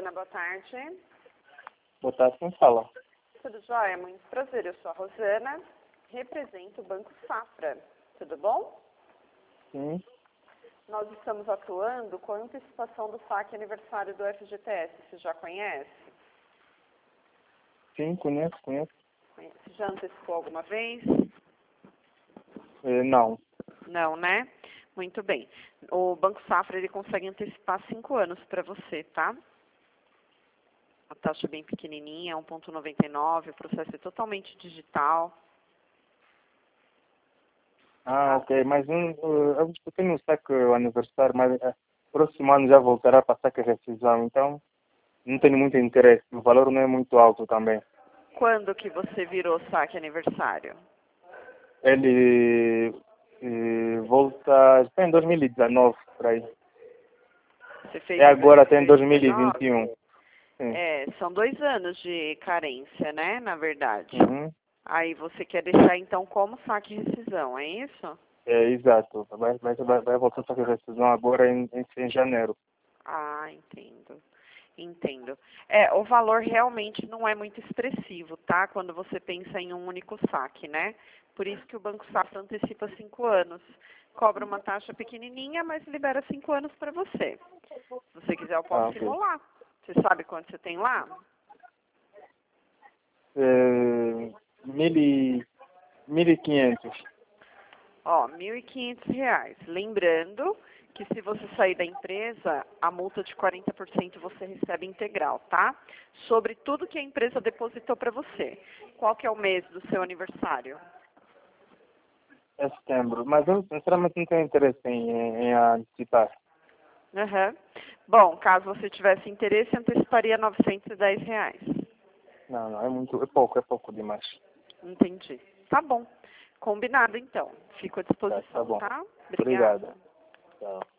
Rosana, boa tarde. Boa tarde, quem fala? Tudo jóia? Muito prazer, eu sou a Rosana, represento o Banco Safra. Tudo bom? Sim. Nós estamos atuando com a antecipação do saque aniversário do FGTS. Você já conhece? Sim, conheço. Você já antecipou alguma vez? Não. Não, né? Muito bem. O Banco Safra, ele consegue antecipar 5 anos para você, tá? A taxa é bem pequenininha, 1,99, o processo é totalmente digital. Ok, mas eu tenho um saque aniversário, mas próximo ano já voltará para saque e rescisão, então não tenho muito interesse. O valor não é muito alto também. Quando que você virou saque aniversário? Ele volta está em 2019, por aí. Você fez É agora, até em 2019? 2021. Sim. São 2 anos de carência, né, na verdade. Uhum. Aí você quer deixar, então, como saque e rescisão, é isso? Exato. Vai voltar a saque e rescisão agora em janeiro. Ah, entendo. Entendo. O valor realmente não é muito expressivo, tá? Quando você pensa em um único saque, né? Por isso que o Banco Safra antecipa 5 anos. Cobra uma taxa pequenininha, mas libera 5 anos para você. Se você quiser, eu posso Ok. simular. Você sabe quanto você tem lá? 1.500. Ó, R$ 1.500. Lembrando que se você sair da empresa, a multa de 40% você recebe integral, tá? Sobre tudo que a empresa depositou para você. Qual que é o mês do seu aniversário? É setembro. Mas eu, sinceramente, não tenho interesse em antecipar. Aham. Bom, caso você tivesse interesse, anteciparia R$ 910. Não, é pouco demais. Entendi. Tá bom. Combinado, então. Fico à Tá disposição, bom. tá? Obrigado. Obrigada. Tchau.